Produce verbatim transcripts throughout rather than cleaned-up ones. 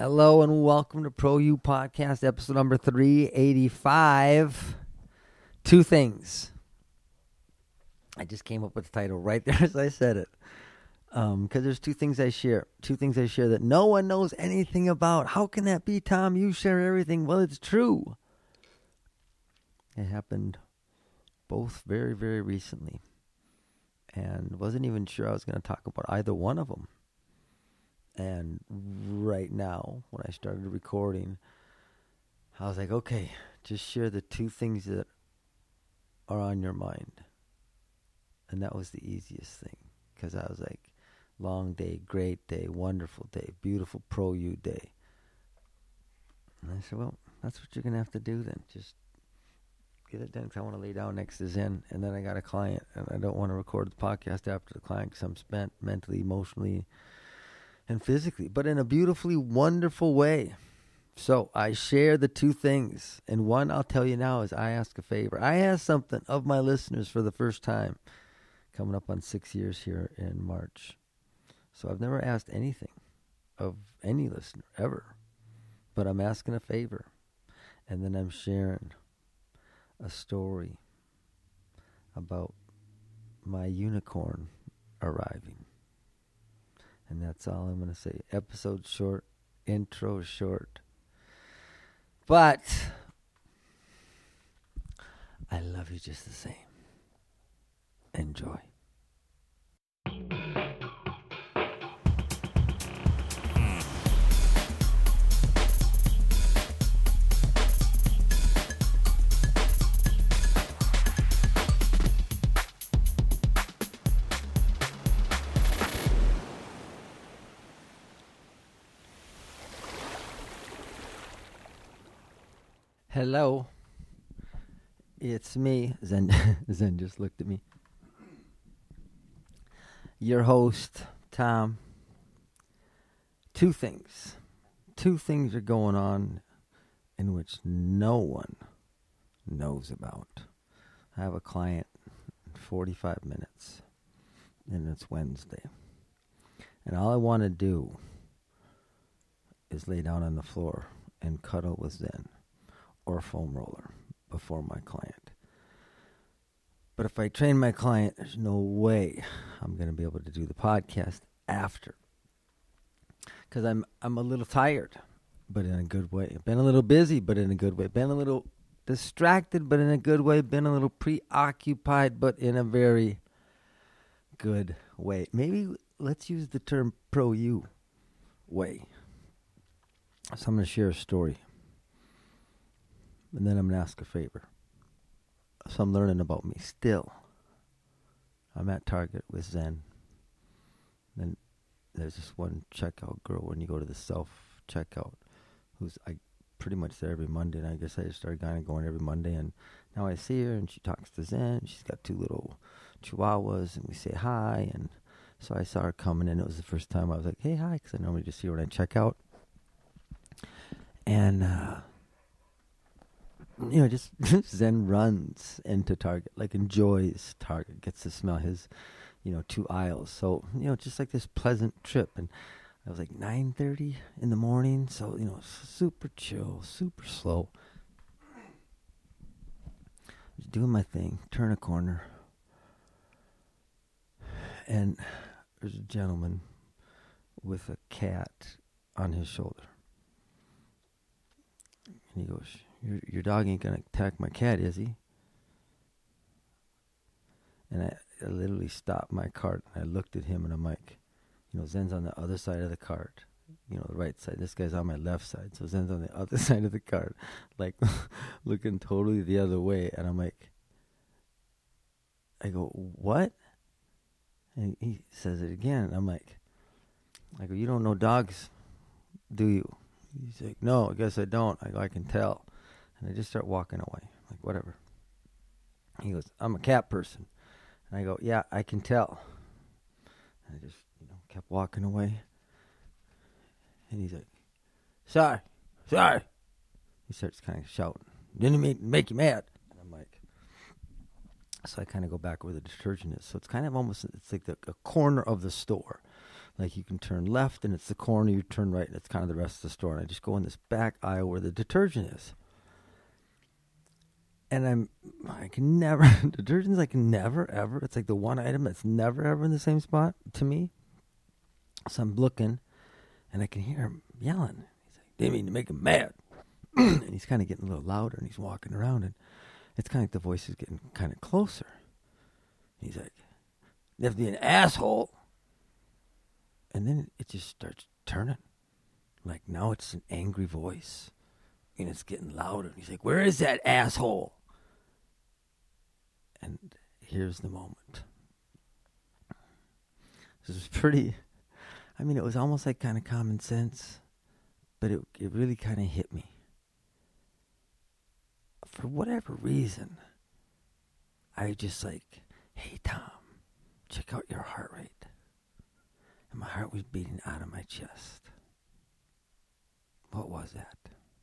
Hello and welcome to Pro U Podcast, episode number three eighty-five. Two things. I just came up with the title right there as I said it. Um, because there's two things I share. Two things I share that no one knows anything about. How can that be, Tom? You share everything. Well, it's true. It happened both very, very recently. And wasn't even sure I was going to talk about either one of them. And right now, when I started recording, I was like, okay, just share the two things that are on your mind. And that was the easiest thing. Because I was like, long day, great day, wonderful day, beautiful Pro U day. And I said, well, that's what you're going to have to do then. Just get it done because I want to lay down next to Zen. And then I got a client, and I don't want to record the podcast after the client because I'm spent mentally, emotionally, and physically, but in a beautifully wonderful way. So I share the two things. And one I'll tell you now is I ask a favor. I ask something of my listeners for the first time, coming up on six years here in March. So I've never asked anything of any listener ever, but I'm asking a favor. And then I'm sharing a story about my unicorn arriving. And that's all I'm going to say. Episode short, intro short. But I love you just the same. Enjoy. Hello, it's me. Zen, Zen just looked at me. Your host, Tom. Two things. Two things are going on in which no one knows about. I have a client in forty-five minutes, and it's Wednesday. And all I want to do is lay down on the floor and cuddle with Zen or foam roller before my client. But if I train my client, there's no way I'm going to be able to do the podcast after. Because I'm I'm a little tired, but in a good way. I've been a little busy, but in a good way. Been a little distracted, but in a good way. Been a little preoccupied, but in a very good way. Maybe let's use the term Pro U way. So I'm going to share a story. And then I'm going to ask a favor. So I'm learning about me still. I'm at Target with Zen. Then there's this one checkout girl when you go to the self-checkout who's I pretty much there every Monday. And I guess I just started kind of going every Monday. And now I see her and she talks to Zen. She's got two little chihuahuas and we say hi. And so I saw her coming in. It was the first time I was like, hey, hi. Because I normally just see her when I check out. And, uh... you know, just Zen runs into Target, like enjoys Target, gets to smell his, you know, two aisles. So, you know, just like this pleasant trip. And I was like nine thirty in the morning. So, you know, super chill, super slow. Just doing my thing, turn a corner. And there's a gentleman with a cat on his shoulder. And he goes, Your, your dog ain't going to attack my cat, is he? And I, I literally stopped my cart. And I looked at him and I'm like, you know, Zen's on the other side of the cart. You know, the right side. This guy's on my left side. So Zen's on the other side of the cart. Like, looking totally the other way. And I'm like, I go, what? And he says it again. And I'm like, I go, you don't know dogs, do you? He's like, no, I guess I don't. I go, I can tell. And I just start walking away, like, whatever. He goes, I'm a cat person. And I go, yeah, I can tell. And I just, you know, kept walking away. And he's like, sorry, sorry. He starts kind of shouting, didn't make, make you mad. And I'm like, so I kind of go back where the detergent is. So it's kind of almost, it's like the, a corner of the store. Like you can turn left and it's the corner, you turn right and it's kind of the rest of the store. And I just go in this back aisle where the detergent is. And I'm, I can never, detergent's like never ever, it's like the one item that's never ever in the same spot to me. So I'm looking and I can hear him yelling. He's like, didn't mean to make him mad. And he's kind of getting a little louder and he's walking around and it's kind of like the voice is getting kind of closer. He's like, you have to be an asshole. And then it just starts turning. Like now it's an angry voice. And it's getting louder. And he's like, where is that asshole? And here's the moment. This was pretty, I mean, it was almost like kind of common sense. But it, it really kind of hit me. For whatever reason, I just like, hey, Tom, check out your heart rate. And my heart was beating out of my chest. What was that?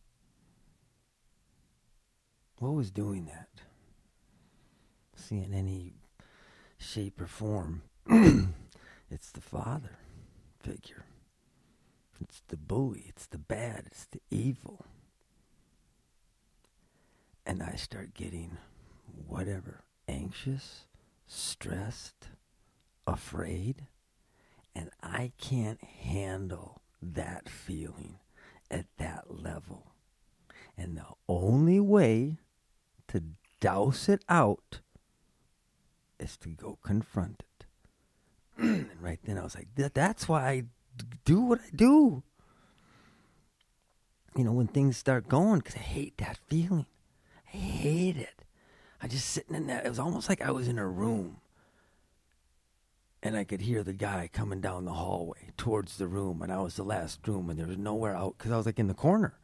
What was doing that? See, in any shape or form, it's the father figure. It's the bully. It's the bad. It's the evil. And I start getting whatever, anxious, stressed, afraid. And I can't handle that feeling at that level. And the only way to douse it out is to go confront it. And right then I was like, that, that's why I do what I do. You know, when things start going, because I hate that feeling. I hate it. I just sitting in that. It was almost like I was in a room. And I could hear the guy coming down the hallway towards the room. And I was the last room. And there was nowhere out because I was like in the corner.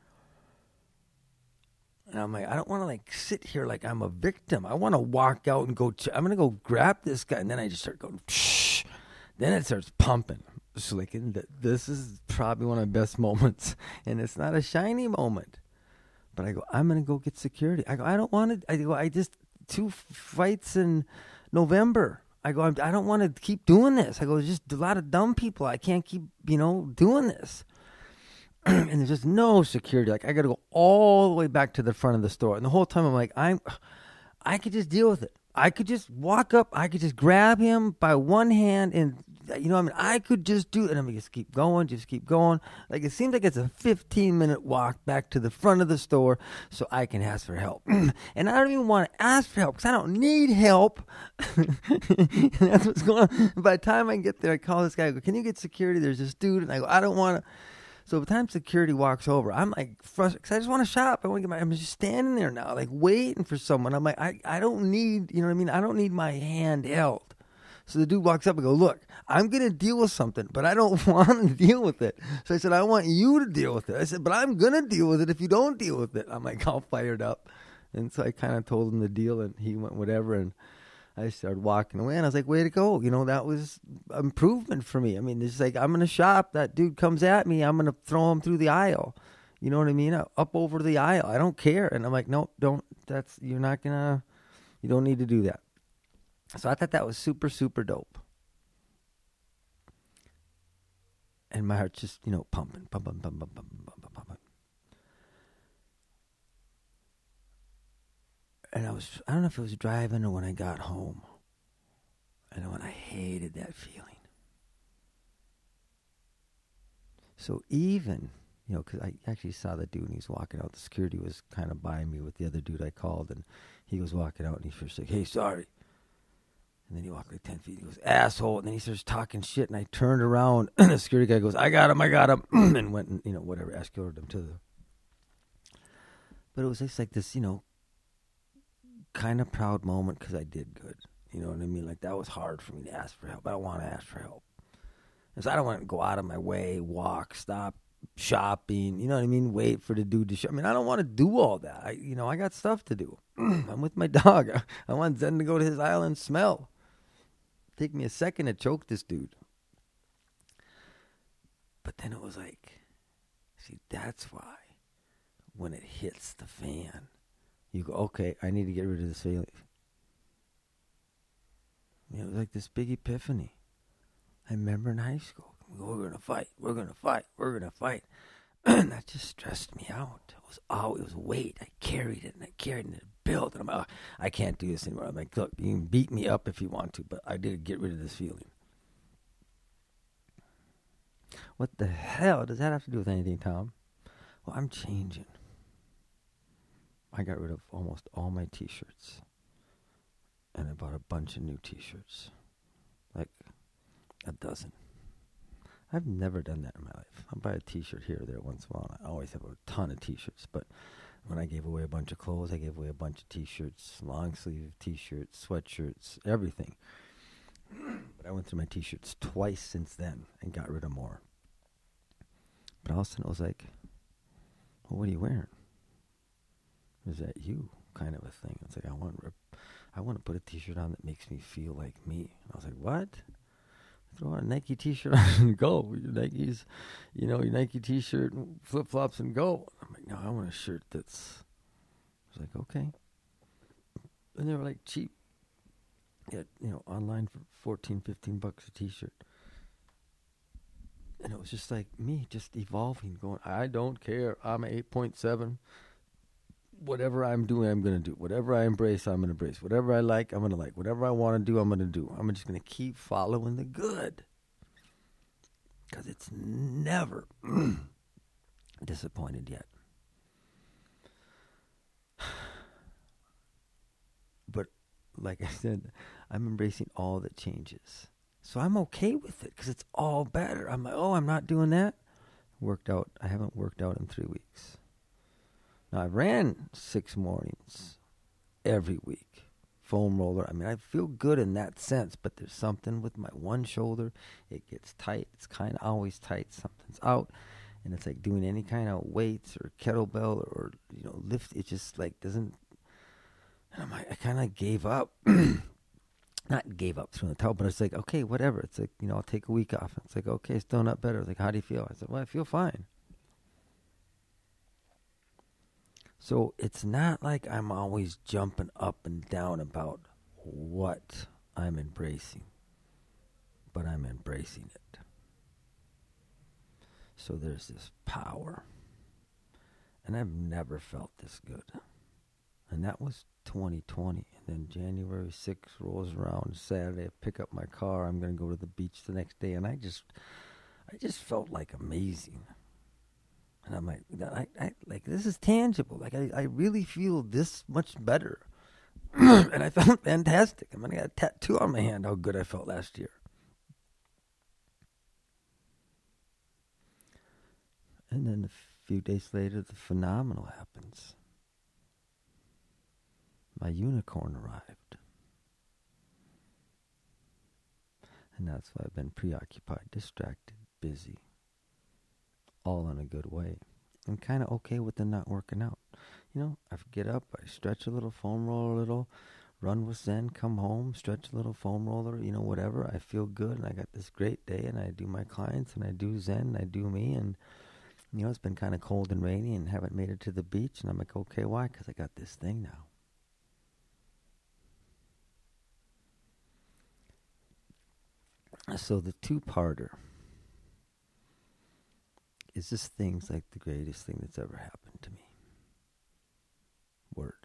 And I'm like, I don't want to like sit here like I'm a victim. I want to walk out and go. Ch- I'm going to go grab this guy. And then I just start going, shh. Then it starts pumping. So like, this is probably one of my best moments. And it's not a shiny moment. But I go, I'm going to go get security. I go, I don't want to. I go, I just, two fights in November. I go, I don't want to keep doing this. I go, there's just a lot of dumb people. I can't keep, you know, doing this. And there's just no security. Like, I got to go all the way back to the front of the store. And the whole time I'm like, I'm, I could just deal with it. I could just walk up. I could just grab him by one hand and, you know, I mean, I could just do it. And I'm just keep going, just keep going. Like, it seems like it's a fifteen minute walk back to the front of the store so I can ask for help. And I don't even want to ask for help because I don't need help. And that's what's going on. By the time I get there, I call this guy. I go, can you get security? There's this dude. And I go, I don't want to. So by the time security walks over, I'm like frustrated because I just want to shop. I want to get my. I'm just standing there now, like waiting for someone. I'm like, I, I don't need, you know what I mean? I don't need my hand held. So the dude walks up and goes, look, I'm going to deal with something, but I don't want to deal with it. So I said, I want you to deal with it. I said, but I'm going to deal with it if you don't deal with it. I'm like all fired up. And so I kind of told him the deal, and he went whatever, and I started walking away, and I was like, way to go. You know, that was improvement for me. I mean, it's like, I'm going to shop. That dude comes at me. I'm going to throw him through the aisle. You know what I mean? Up over the aisle. I don't care. And I'm like, no, don't. That's, you're not going to, you don't need to do that. So I thought that was super, super dope. And my heart's just, you know, pumping, pumping, pumping, pumping, pumping, pumping. And I was, I don't know if it was driving or when I got home. I know, and I hated that feeling. So even, you know, because I actually saw the dude and he was walking out. The security was kind of by me with the other dude I called. And he was walking out and he first like, hey, sorry. And then he walked like ten feet. He goes, asshole. And then he starts talking shit. And I turned around. And the security guy goes, I got him, I got him. And went and, you know, whatever, escorted him to the. But it was just like this, you know, kind of proud moment because I did good. You know what I mean? Like, that was hard for me to ask for help. I don't want to ask for help. Because I don't want to go out of my way, walk, stop shopping. You know what I mean? Wait for the dude to shop. I mean, I don't want to do all that. I, you know, I got stuff to do. I'm with my dog. I want Zen to go to his aisle and smell. Take me a second to choke this dude. But then it was like, see, that's why when it hits the fan, you go, okay, I need to get rid of this feeling. You know, it was like this big epiphany. I remember in high school, We're going to fight. We're going to fight. We're going to fight. And that just stressed me out. It was all, it was weight. I carried it and I carried it and it built. And I'm like, oh, I can't do this anymore. I'm like, look, you can beat me up if you want to, but I did get rid of this feeling. What the hell does that have to do with anything, Tom? Well, I'm changing. I got rid of almost all my t-shirts. And I bought a bunch of new t-shirts. Like a dozen. I've never done that in my life. I buy a t-shirt here or there once in a while. I always have a ton of t-shirts. But when I gave away a bunch of clothes, I gave away a bunch of t-shirts, long sleeve t-shirts, sweatshirts, everything. But I went through my t-shirts twice since then and got rid of more. But all of a sudden it was like, well, what are you wearing? Is that you? Kind of a thing. It's like, I want, I want to put a t-shirt on that makes me feel like me. And I was like, what? Throw on a Nike t-shirt on and go. Your Nikes, you know, your Nike t-shirt and flip-flops and go. I'm like, no, I want a shirt that's, I was like, okay. And they were like cheap. Yeah, you know, online for fourteen, fifteen bucks a t-shirt. And it was just like me, just evolving, going, I don't care. I'm an eight point seven. Whatever I'm doing, I'm going to do. Whatever I embrace, I'm going to embrace. Whatever I like, I'm going to like. Whatever I want to do, I'm going to do. I'm just going to keep following the good. Because it's never disappointed yet. But like I said, I'm embracing all the changes. So I'm okay with it because it's all better. I'm like, oh, I'm not doing that. Worked out. I haven't worked out in three weeks. Now, I ran six mornings every week, foam roller. I mean, I feel good in that sense, but there's something with my one shoulder. It gets tight. It's kind of always tight. Something's out, and it's like doing any kind of weights or kettlebell or, or you know, lift. It just like doesn't. And I'm like, I kind of gave up. Not gave up throwing the towel, but it's like, okay, whatever. It's like, you know, I'll take a week off. It's like, okay, still not better. It's like, how do you feel? I said, well, I feel fine. So it's not like I'm always jumping up and down about what I'm embracing, but I'm embracing it. So there's this power. And I've never felt this good. And that was twenty twenty. And then January sixth rolls around, Saturday, I pick up my car. I'm going to go to the beach the next day. And I just, I just felt like amazing. And I'm like, I, I, like, this is tangible. Like, I, I really feel this much better. And I felt fantastic. I mean, I got a tattoo on my hand how good I felt last year. And then a few days later, the phenomenal happens. My unicorn arrived. And that's why I've been preoccupied, distracted, busy. All in a good way. I'm kind of okay with the not working out. You know, I get up, I stretch a little, foam roll a little, run with Zen, come home, stretch a little, foam roller, you know, whatever. I feel good, and I got this great day, and I do my clients, and I do Zen, and I do me, and, you know, it's been kind of cold and rainy, and haven't made it to the beach, and I'm like, okay, why? Because I got this thing now. So the two-parter is this thing's like the greatest thing that's ever happened to me. Word.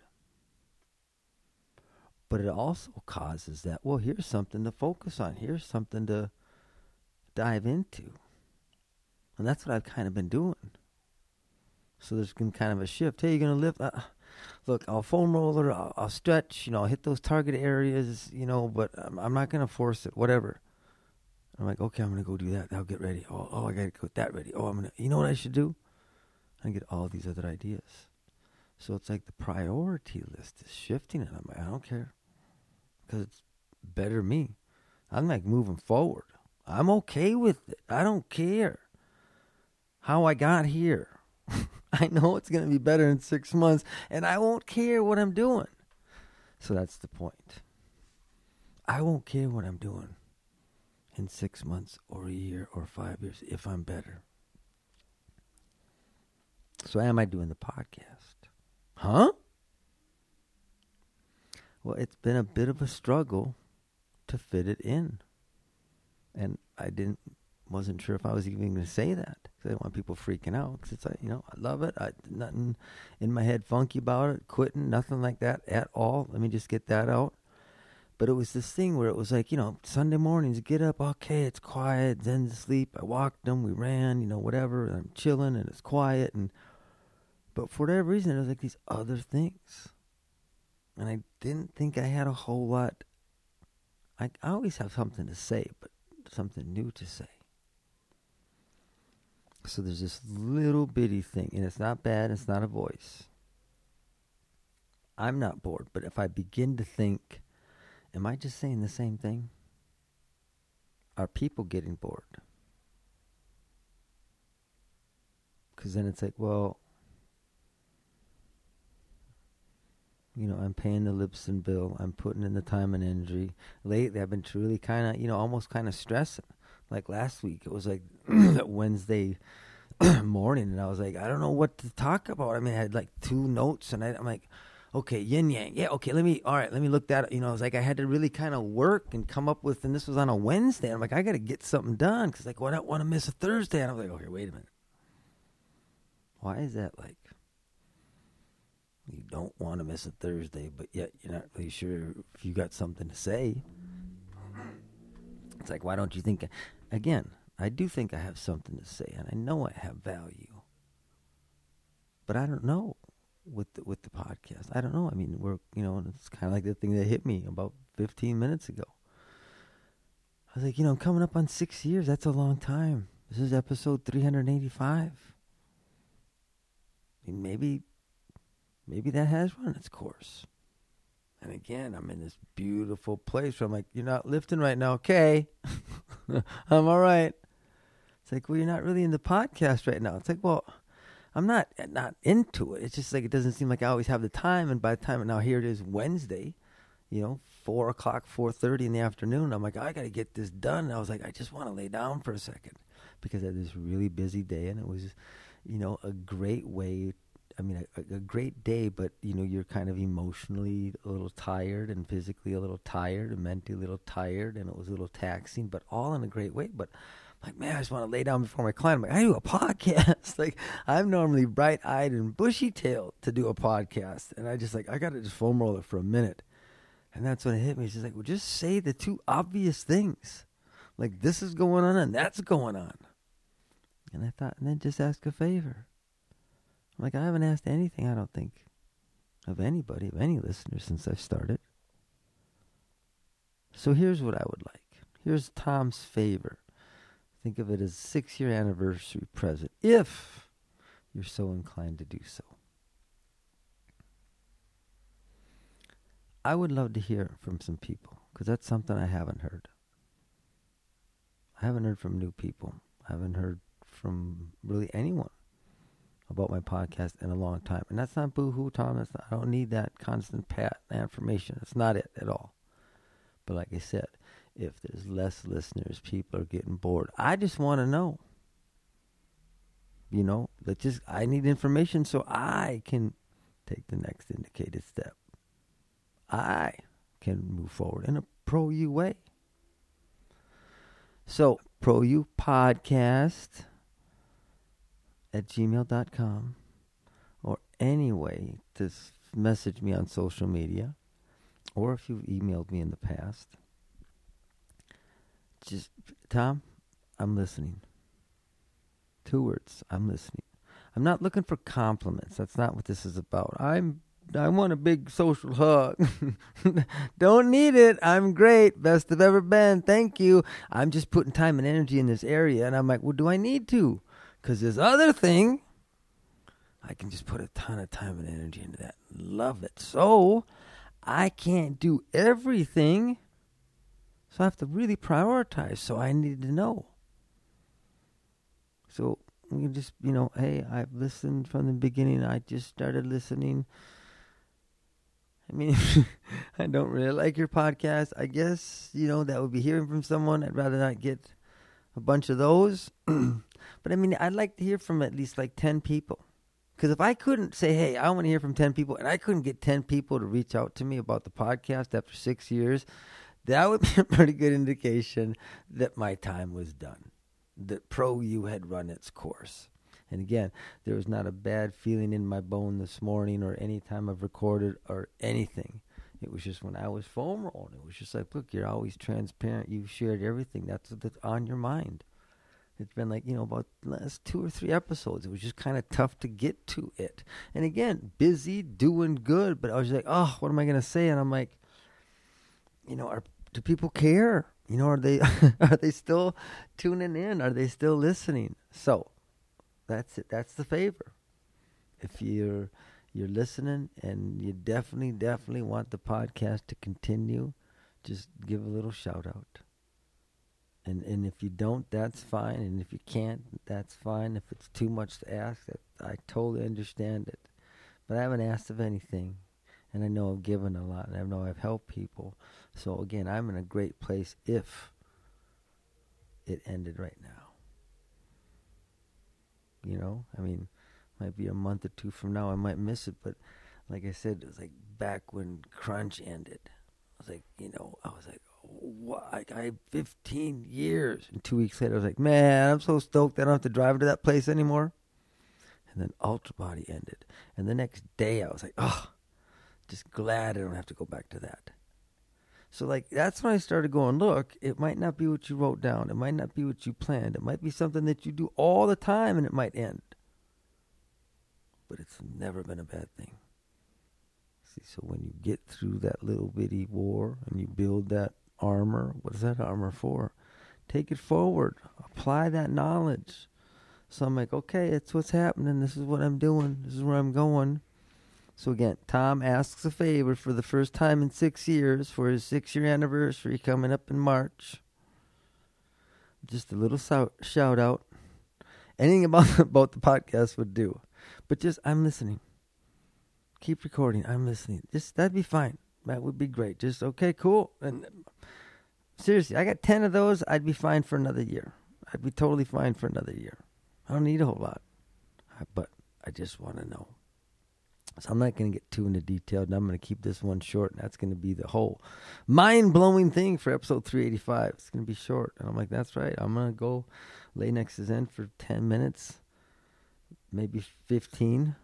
But it also causes that, well, here's something to focus on. Here's something to dive into. And that's what I've kind of been doing. So there's been kind of a shift. Hey, you're going to lift? Uh, look, I'll foam roller, I'll, I'll stretch, you know, I'll hit those target areas, you know, but I'm, I'm not going to force it, whatever. I'm like, okay, I'm going to go do that. I'll get ready. Oh, oh I got to go get that ready. Oh, I'm going to, you know what I should do? I get all these other ideas. So it's like the priority list is shifting, and I'm like, I don't care. Because it's better me. I'm like moving forward. I'm okay with it. I don't care how I got here. I know it's going to be better in six months, and I won't care what I'm doing. So that's the point. I won't care what I'm doing in six months or a year or five years if I'm better. So am I doing the podcast? Huh? Well, it's been a bit of a struggle to fit it in. And I didn't wasn't sure if I was even going to say that. Because I didn't want people freaking out. Because it's like, you know, I love it. I, nothing in my head funky about it. Quitting, nothing like that at all. Let me just get that out. But it was this thing where it was like, you know, Sunday mornings, get up, okay, it's quiet, Zen to sleep. I walked them, we ran, you know, whatever. And I'm chilling and it's quiet. And But for whatever reason, it was like these other things. And I didn't think I had a whole lot. I, I always have something to say, but something new to say. So there's this little bitty thing, and it's not bad, it's not a voice. I'm not bored, but if I begin to think, am I just saying the same thing? Are people getting bored? Because then it's like, well, you know, I'm paying the Lipson bill. I'm putting in the time and energy. Lately, I've been truly kind of, you know, almost kind of stressing. Like last week, it was like Wednesday morning, and I was like, I don't know what to talk about. I mean, I had like two notes, and I, I'm like, okay, yin yang. Yeah, okay, let me, all right, let me look that up. You know, it was like I had to really kind of work and come up with, and this was on a Wednesday. I'm like, I got to get something done because, like, well, I don't want to miss a Thursday. And I was like, okay, wait a minute. Why is that like? You don't want to miss a Thursday, but yet you're not really sure if you got something to say. It's like, why don't you think? Again, I do think I have something to say, and I know I have value. But I don't know with the, with the podcast. I don't know. I mean, we're, you know, it's kind of like the thing that hit me about fifteen minutes ago. I was like, you know, I'm coming up on six years. That's a long time. This is episode three hundred eighty-five. I mean, maybe... Maybe that has run its course. And again, I'm in this beautiful place where I'm like, you're not lifting right now. Okay. I'm all right. It's like, well, you're not really in the podcast right now. It's like, well, I'm not not into it. It's just like it doesn't seem like I always have the time. And by the time, now here it is Wednesday, you know, four o'clock, four thirty in the afternoon. I'm like, I got to get this done. And I was like, I just want to lay down for a second. Because I had this really busy day. And it was, you know, a great way I mean, a, a great day, but, you know, you're kind of emotionally a little tired and physically a little tired and mentally a little tired, and it was a little taxing, but all in a great way. But I'm like, man, I just want to lay down before my client. I'm like, I do a podcast. Like, I'm normally bright-eyed and bushy-tailed to do a podcast, and I just like, I got to just foam roll it for a minute. And that's when it hit me. It's just like, well, just say the two obvious things. Like, this is going on and that's going on. And I thought, and then just ask a favor. I'm like, I haven't asked anything, I don't think, of anybody, of any listeners since I've started. So here's what I would like. Here's Tom's favor. Think of it as a six-year anniversary present, if you're so inclined to do so. I would love to hear from some people, because that's something I haven't heard. I haven't heard from new people. I haven't heard from really anyone about my podcast in a long time. And that's not boo-hoo, Tom. That's not, I don't need that constant pat affirmation. That's not it at all. But like I said, if there's less listeners, people are getting bored. I just want to know. You know, that just I need information so I can take the next indicated step. I can move forward in a pro-you way. So, pro-you podcast at gmail dot com, or any way to message me on social media, or if you've emailed me in the past. Just, Tom, I'm listening. Two words, I'm listening. I'm not looking for compliments. That's not what this is about. I'm I want a big social hug. Don't need it. I'm great. Best I've ever been. Thank you. I'm just putting time and energy in this area, and I'm like, well, do I need to? Because this other thing, I can just put a ton of time and energy into that. Love it. So, I can't do everything. So, I have to really prioritize. So, I need to know. So, we can just, you know, hey, I've listened from the beginning. I just started listening. I mean, I don't really like your podcast. I guess, you know, that would be hearing from someone. I'd rather not get a bunch of those. But I mean, I'd like to hear from at least like ten people. Because if I couldn't say, hey, I want to hear from ten people, and I couldn't get ten people to reach out to me about the podcast after six years, that would be a pretty good indication that my time was done. that Pro U had run its course. And again, there was not a bad feeling in my bone this morning or any time I've recorded or anything. It was just when I was foam rolling, it was just like, look, you're always transparent. You've shared everything. That's what's on your mind. It's been like, you know, about the last two or three episodes. It was just kind of tough to get to it. And again, busy, doing good. But I was like, oh, what am I going to say? And I'm like, you know, are, do people care? You know, are they are they still tuning in? Are they still listening? So that's it. That's the favor. If you're you're listening and you definitely, definitely want the podcast to continue, just give a little shout out. And and if you don't, that's fine. And if you can't, that's fine. If it's too much to ask, that I totally understand it. But I haven't asked of anything. And I know I've given a lot. And I know I've helped people. So again, I'm in a great place if it ended right now. You know, I mean, might be a month or two from now. I might miss it. But like I said, it was like back when Crunch ended. I was like, you know, I was like, what? I have fifteen years. And two weeks later, I was like, man, I'm so stoked I don't have to drive to that place anymore. And then Ultra Body ended. And the next day, I was like, oh, just glad I don't have to go back to that. So, like, that's when I started going, look, it might not be what you wrote down. It might not be what you planned. It might be something that you do all the time, and it might end. But it's never been a bad thing. See, so when you get through that little bitty war and you build that armor, what is that armor for? Take it forward. Apply that knowledge. So I'm like, okay, it's what's happening. This is what I'm doing. This is where I'm going. So again, Tom asks a favor for the first time in six years for his six-year anniversary coming up in March. Just a little so- shout out. Anything about, about the podcast would do. But just, I'm listening. Keep recording. I'm listening. Just, that'd be fine. That would be great. Just, okay, cool. And seriously, I got ten of those. I'd be fine for another year. I'd be totally fine for another year. I don't need a whole lot. But I just want to know. So I'm not going to get too into detail. And I'm going to keep this one short. And that's going to be the whole mind-blowing thing for episode three eighty-five. It's going to be short. And I'm like, that's right. I'm going to go lay next to Zen for ten minutes. Maybe fifteen.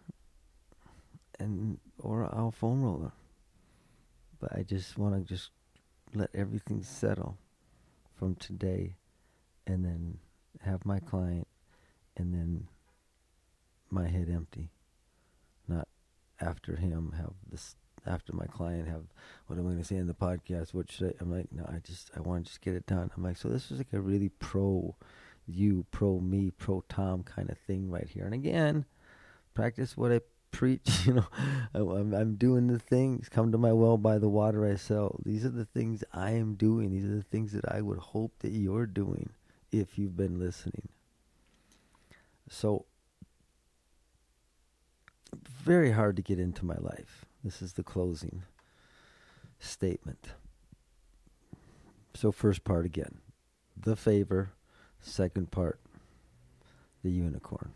And or I'll phone roll her. But I just want to just let everything settle from today. And then have my client. And then my head empty. Not after him have this, after my client have, what am I going to say in the podcast? What should I, I'm like, no, I just, I want to just get it done. I'm like, so this is like a really pro you, pro me, pro Tom kind of thing right here. And again, practice what I preach, you know, I'm, I'm doing the things, come to my well by the water I sell. These are the things I am doing. These are the things that I would hope that you're doing if you've been listening. So, very hard to get into my life. This is the closing statement. So first part again, the favor. Second part, the unicorn.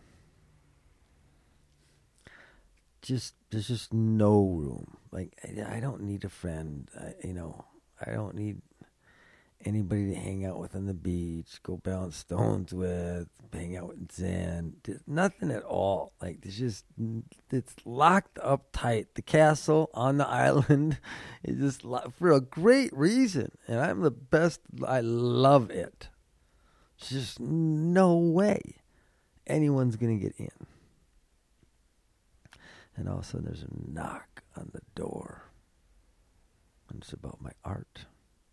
Just there's just no room. Like I, I don't need a friend. I, you know, I don't need anybody to hang out with on the beach, go bounce stones with, hang out with Zen. There's nothing at all. Like, there's just, it's locked up tight. The castle on the island is just lo- for a great reason. And I'm the best. I love it. There's just no way anyone's going to get in. And all of a sudden there's a knock on the door. And it's about my art.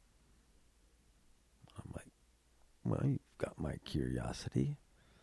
I'm like, well, you've got my curiosity.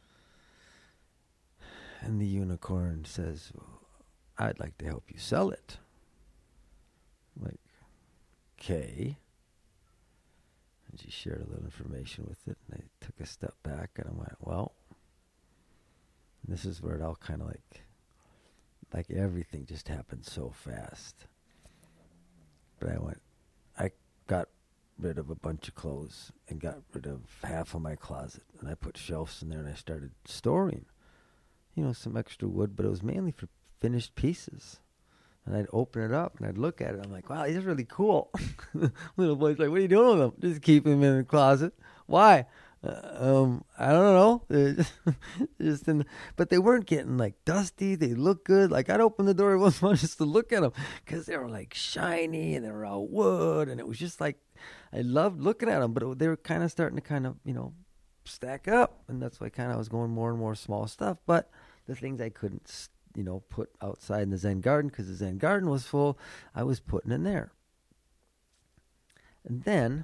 And the unicorn says, well, I'd like to help you sell it. I'm like, okay. And she shared a little information with it. And I took a step back and I went, well, this is where it all kind of like, like everything just happened so fast. But I went, I got rid of a bunch of clothes and got rid of half of my closet. And I put shelves in there and I started storing, you know, some extra wood, but it was mainly for finished pieces. And I'd open it up and I'd look at it. I'm like, wow, these are really cool. Little boy's like, what are you doing with them? Just keep them in the closet. Why? Uh, um, I don't know. They're just, just in, but they weren't getting like dusty. They looked good. Like I'd open the door once more just to look at them because they were like shiny and they were all wood, and it was just like I loved looking at them. But it, they were kind of starting to kind of you know stack up, and that's why kind of I was going more and more small stuff. But the things I couldn't you know put outside in the Zen garden because the Zen garden was full, I was putting in there. And then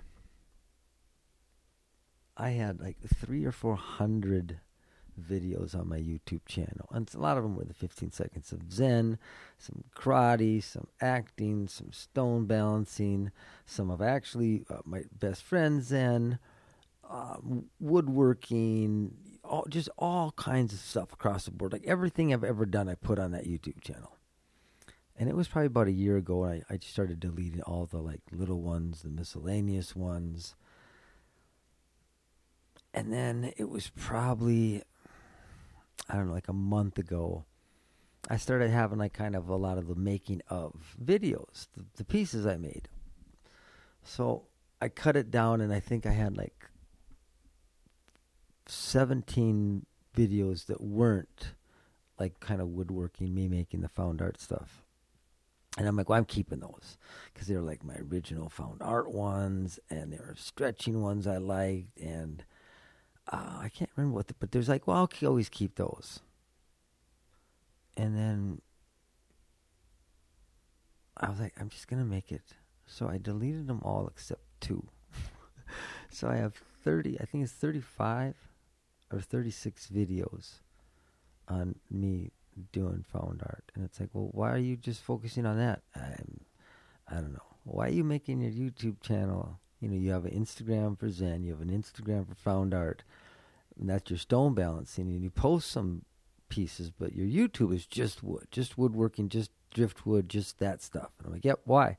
I had like three or four hundred videos on my YouTube channel. And a lot of them were the fifteen seconds of Zen, some karate, some acting, some stone balancing, some of actually uh, my best friend Zen, um, woodworking, all, just all kinds of stuff across the board. Like everything I've ever done, I put on that YouTube channel. And it was probably about a year ago, and I, I just started deleting all the like little ones, the miscellaneous ones. And then it was probably, I don't know, like a month ago, I started having like kind of a lot of the making of videos, the, the pieces I made. So I cut it down, and I think I had like seventeen videos that weren't like kind of woodworking, me making the found art stuff. And I'm like, well, I'm keeping those because they were like my original found art ones, and they were stretching ones I liked, and Uh, I can't remember what, the, but there's like, well, I'll always keep those. And then I was like, I'm just going to make it. So I deleted them all except two. So I have thirty, I think it's thirty-five or thirty-six videos on me doing found art. And it's like, well, why are you just focusing on that? I'm, I don't know. Why are you making your YouTube channel? You know, you have an Instagram for Zen, you have an Instagram for found art, and that's your stone balancing, and you post some pieces, but your YouTube is just wood, just woodworking, just driftwood, just that stuff. And I'm like, yep, why?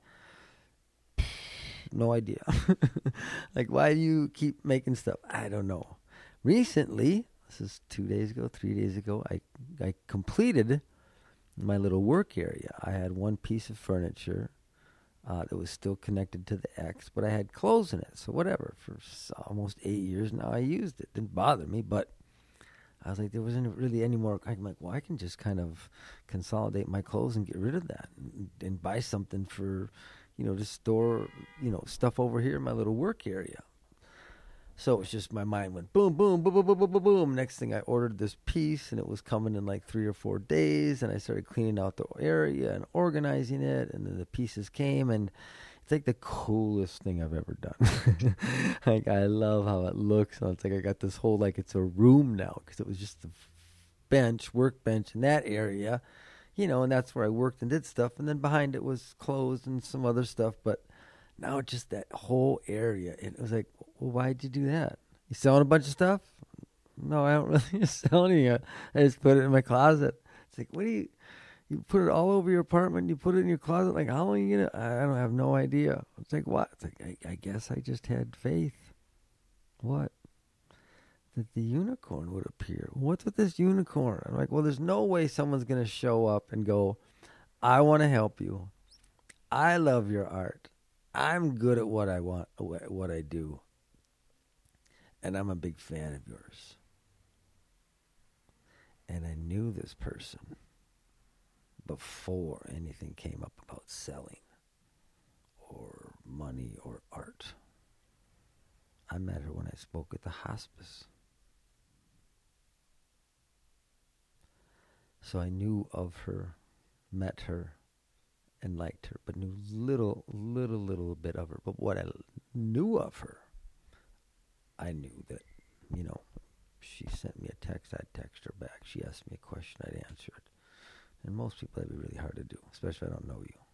No idea. Like, why do you keep making stuff? I don't know. Recently, this is two days ago, three days ago, I, I completed my little work area. I had one piece of furniture Uh, that was still connected to the X, but I had clothes in it. So whatever, for almost eight years now, I used it. Didn't bother me, but I was like, there wasn't really any more. I'm like, well, I can just kind of consolidate my clothes and get rid of that and, and buy something for, you know, to store, you know, stuff over here in my little work area. So it was just my mind went boom, boom, boom, boom, boom, boom, boom, boom. Next thing I ordered this piece, and it was coming in like three or four days, and I started cleaning out the area and organizing it, and then the pieces came, and it's like the coolest thing I've ever done. Like, I love how it looks. And it's like I got this whole, like, it's a room now, because it was just a bench, workbench in that area, you know, and that's where I worked and did stuff, and then behind it was clothes and some other stuff, but now just that whole area, it was like, well, why'd you do that? You selling a bunch of stuff? No, I don't really sell any. I just put it in my closet. It's like, what do you, you put it all over your apartment, you put it in your closet, like, how long are you going to, I don't have no idea. It's like, what? It's like, I, I guess I just had faith. What? That the unicorn would appear. What's with this unicorn? I'm like, well, there's no way someone's going to show up and go, I want to help you. I love your art. I'm good at what I want, what I do. And I'm a big fan of yours. And I knew this person before anything came up about selling or money or art. I met her when I spoke at the hospice. So I knew of her, met her, and liked her, but knew little, little, little bit of her. But what I knew of her, I knew that, you know, she sent me a text, I'd text her back. She asked me a question, I'd answer it. And most people, that'd be really hard to do, especially if I don't know you.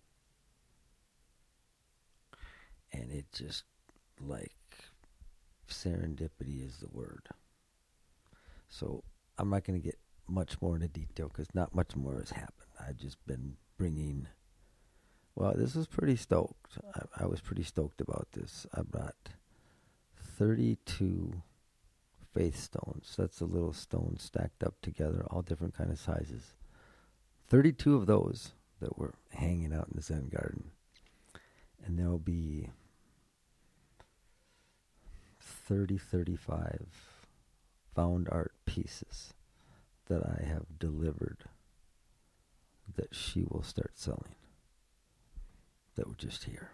And it just, like, serendipity is the word. So I'm not going to get much more into detail because not much more has happened. I've just been bringing, well, this was pretty stoked. I, I was pretty stoked about this. I brought thirty-two faith stones. That's a little stone stacked up together, all different kind of sizes. thirty-two of those that were hanging out in the Zen garden. And there'll be thirty, thirty-five found art pieces that I have delivered that she will start selling that were just here.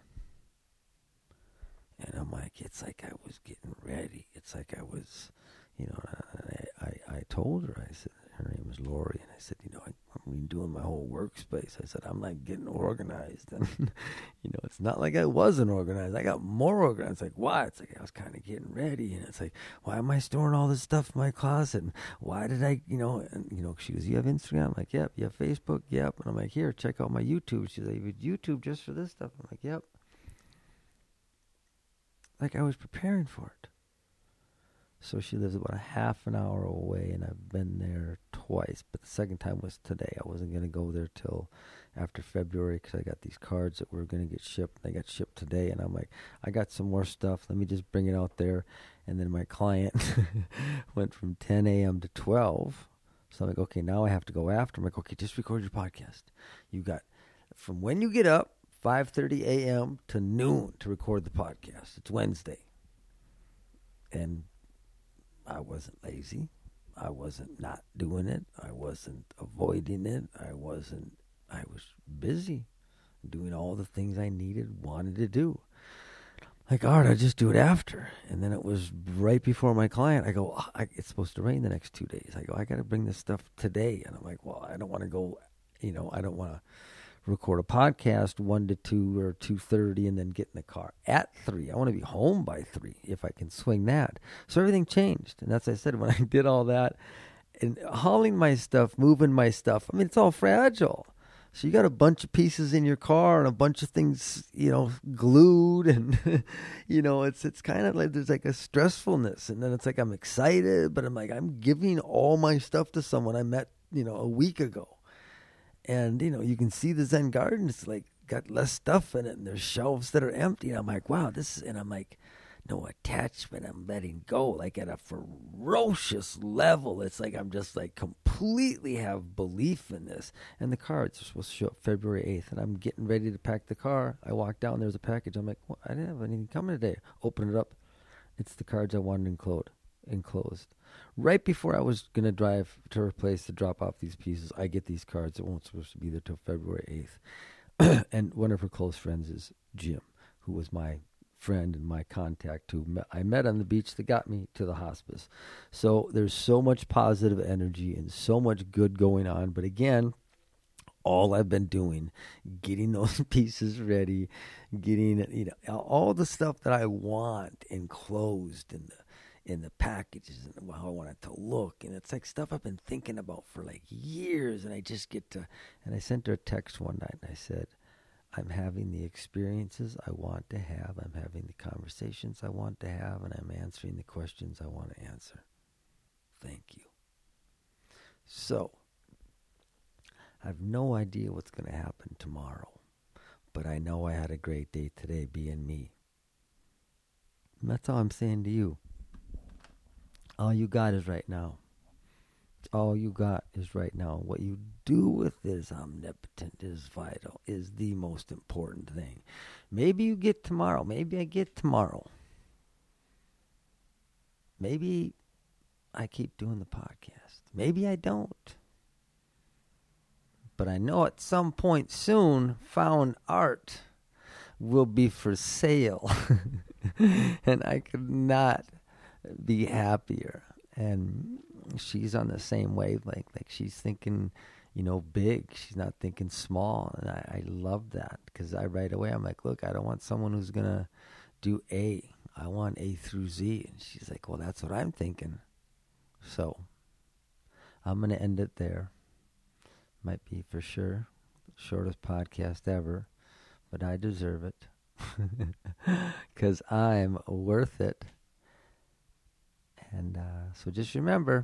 And I'm like, it's like I was getting ready. It's like I was, you know, I, I, I told her, I said, her name was Lori, and I said, you know, I, I'm redoing my whole workspace. I said, I'm like getting organized. And, you know, it's not like I wasn't organized. I got more organized. Like, why? It's like I was kind of getting ready. And it's like, why am I storing all this stuff in my closet? And why did I, you know, and, you know, she goes, you have Instagram? I'm like, yep. You have Facebook? Yep. And I'm like, here, check out my YouTube. She's like, YouTube just for this stuff? I'm like, yep. Like I was preparing for it. So she lives about a half an hour away, and I've been there twice. But the second time was today. I wasn't going to go there till after February because I got these cards that were going to get shipped. They got shipped today, and I'm like, I got some more stuff. Let me just bring it out there. And then my client went from ten a.m. to twelve. So I'm like, okay, now I have to go after. I'm like, okay, just record your podcast. You got from when you get up, five thirty a.m. to noon to record the podcast. It's Wednesday. And I wasn't lazy. I wasn't not doing it. I wasn't avoiding it. I wasn't, I was busy doing all the things I needed, wanted to do. Like, all right, I'll just do it after. And then it was right before my client. I go, oh, I, it's supposed to rain the next two days. I go, I got to bring this stuff today. And I'm like, well, I don't want to go, you know, I don't want to record a podcast one to two or two thirty and then get in the car at three. I want to be home by three if I can swing that. So everything changed. And that's what I said, when I did all that and hauling my stuff, moving my stuff, I mean, it's all fragile. So you got a bunch of pieces in your car and a bunch of things, you know, glued and, you know, it's it's kind of like there's like a stressfulness. And then it's like I'm excited, but I'm like, I'm giving all my stuff to someone I met, you know, a week ago. And, you know, you can see the Zen garden. It's like got less stuff in it. And there's shelves that are empty. And I'm like, wow, this is, and I'm like, no attachment. I'm letting go like at a ferocious level. It's like I'm just like completely have belief in this. And the cards are supposed to show up February eighth. And I'm getting ready to pack the car. I walk down. There's a package. I'm like, well, I didn't have anything coming today. Open it up. It's the cards I wanted enclosed. enclosed. Right before I was going to drive to her place to drop off these pieces, I get these cards that weren't supposed to be there till February eighth. And one of her close friends is Jim, who was my friend and my contact who met, I met on the beach that got me to the hospice. So there's so much positive energy and so much good going on. But again, all I've been doing, getting those pieces ready, getting, you know, all the stuff that I want enclosed in the in the packages and how I want it to look. And it's like stuff I've been thinking about for like years. And I just get to, and I sent her a text one night and I said, I'm having the experiences I want to have. I'm having the conversations I want to have. And I'm answering the questions I want to answer. Thank you. So, I have no idea what's going to happen tomorrow. But I know I had a great day today being me. And that's all I'm saying to you. All you got is right now. All you got is right now. What you do with it is omnipotent, is vital, is the most important thing. Maybe you get tomorrow. Maybe I get tomorrow. Maybe I keep doing the podcast. Maybe I don't. But I know at some point soon, found art will be for sale. And I could not be happier. And she's on the same wavelength. Like she's thinking, you know, big. She's not thinking small. And I, I love that because I right away I'm like, look, I don't want someone who's gonna do A. I want A through Z. And she's like, well, that's what I'm thinking. So I'm gonna end it there. Might be for sure shortest podcast ever, but I deserve it because I'm worth it. And uh, so just remember,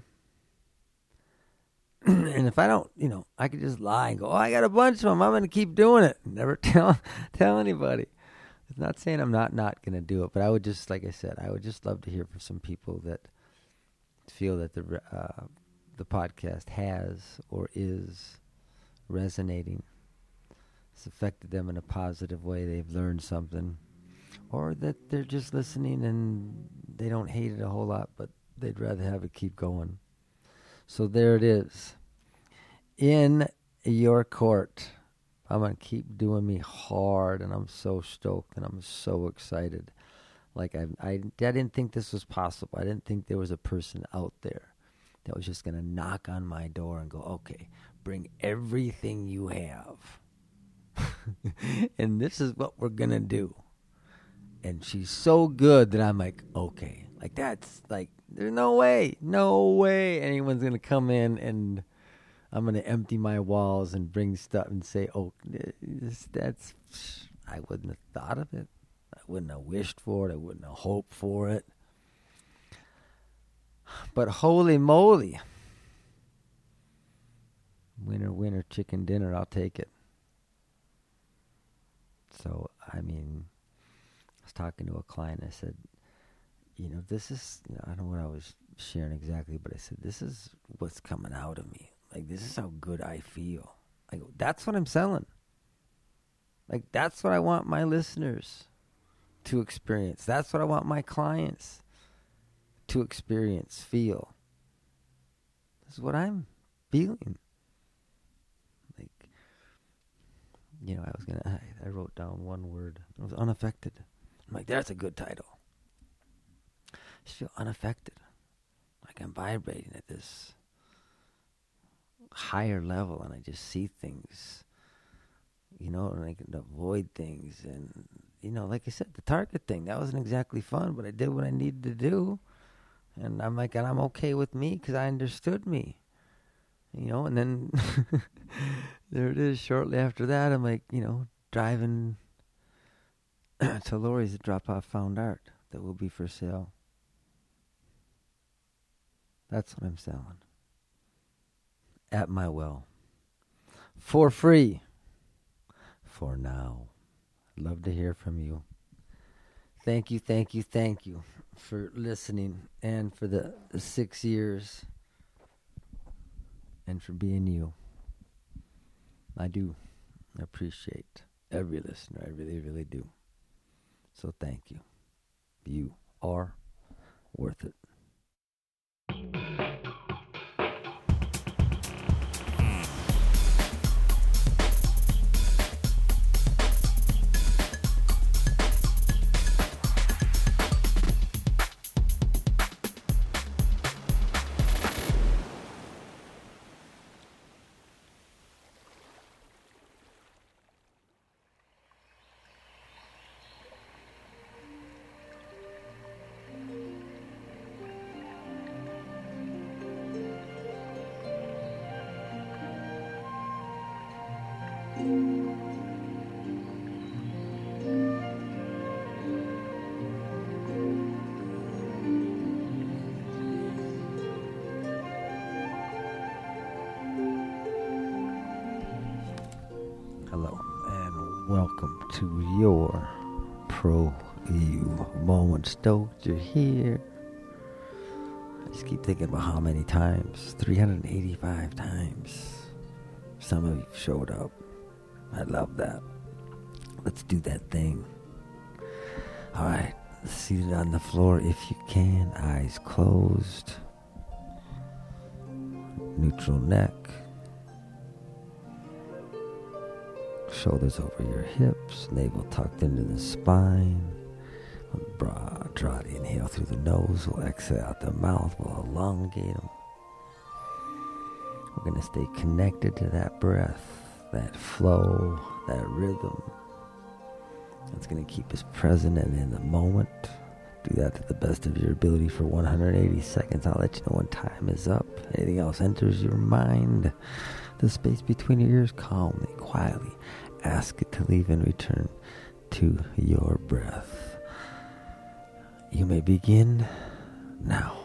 and if I don't, you know, I could just lie and go, oh, I got a bunch of them. I'm going to keep doing it. Never tell tell anybody. It's not saying I'm not, not going to do it, but I would just, like I said, I would just love to hear from some people that feel that the uh, the podcast has or is resonating. It's affected them in a positive way. They've learned something. or that they're just listening and they don't hate it a whole lot, but they'd rather have it keep going. So there it is. In your court. I'm going to keep doing me hard, and I'm so stoked, and I'm so excited. Like, I, I, I didn't think this was possible. I didn't think there was a person out there that was just going to knock on my door and go, okay, bring everything you have. And this is what we're going to do. And she's so good that I'm like, okay. Like, that's, like, there's no way, no way anyone's going to come in and I'm going to empty my walls and bring stuff and say, oh, this, that's, I wouldn't have thought of it. I wouldn't have wished for it. I wouldn't have hoped for it. But holy moly. Winner, winner, chicken dinner, I'll take it. So, I mean, I was talking to a client. I said, you know, this is, I don't know what I was sharing exactly, but I said, this is what's coming out of me. Like, this is how good I feel. Like, that's what I'm selling. Like, that's what I want my listeners to experience. That's what I want my clients to experience, feel. This is what I'm feeling. Like, you know, I was going to, I wrote down one word. It was unaffected. I'm like, that's a good title. I just feel unaffected. Like I'm vibrating at this higher level, and I just see things, you know, and I can avoid things. And, you know, like I said, the Target thing, that wasn't exactly fun, but I did what I needed to do. And I'm like, and I'm okay with me because I understood me, you know. And then there it is. Shortly after that, I'm like, you know, driving to Lori's to drop off found art that will be for sale. That's what I'm selling. At my will. For free. For now. I'd love to hear from you. Thank you, thank you, thank you for listening and for the, the six years and for being you. I do appreciate every listener. I really, really do. So thank you. You are worth it. Hello, and welcome to your Pro You moment. Stoked you're here. I just keep thinking about how many times. three hundred eighty-five times. Some of you showed up. I love that. Let's do that thing. All right, seated on the floor if you can. Eyes closed. Neutral neck. Shoulders over your hips, navel tucked into the spine. Broad, draw the inhale through the nose. We'll exhale out the mouth. We'll elongate them. We're going to stay connected to that breath, that flow, that rhythm. It's going to keep us present and in the moment. Do that to the best of your ability for one hundred eighty seconds. I'll let you know when time is up. Anything else enters your mind. The space between your ears, calmly, quietly. Ask it to leave and return to your breath. You may begin now.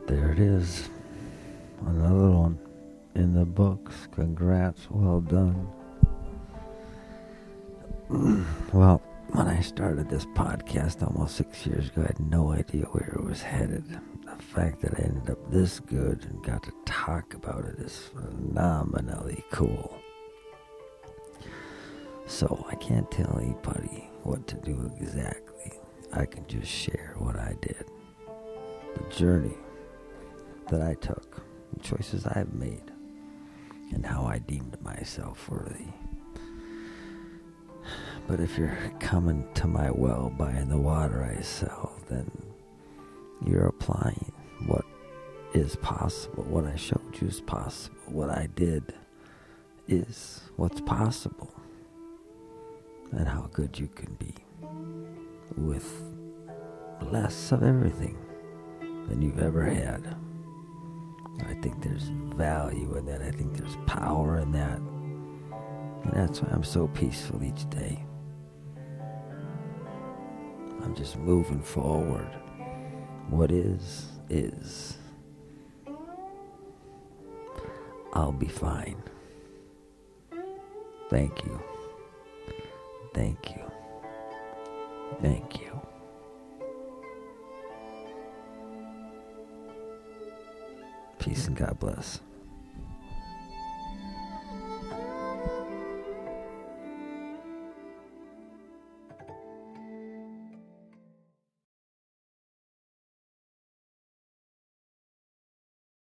There it is. Another one in the books. Congrats. Well done. Well, when I started this podcast almost six years ago, I had no idea where it was headed. The fact that I ended up this good and got to talk about it is phenomenally cool. So I can't tell anybody what to do exactly. I can just share what I did. The journey that I took, the choices I've made, and how I deemed myself worthy. But if you're coming to my well buying the water I sell, then you're applying what is possible. What I showed you is possible. What I did is what's possible. And how good you can be with less of everything than you've ever had. I think there's value in that. I think there's power in that. And that's why I'm so peaceful each day. I'm just moving forward. What is, is. I'll be fine. Thank you. Thank you. Thank you. Peace and God bless.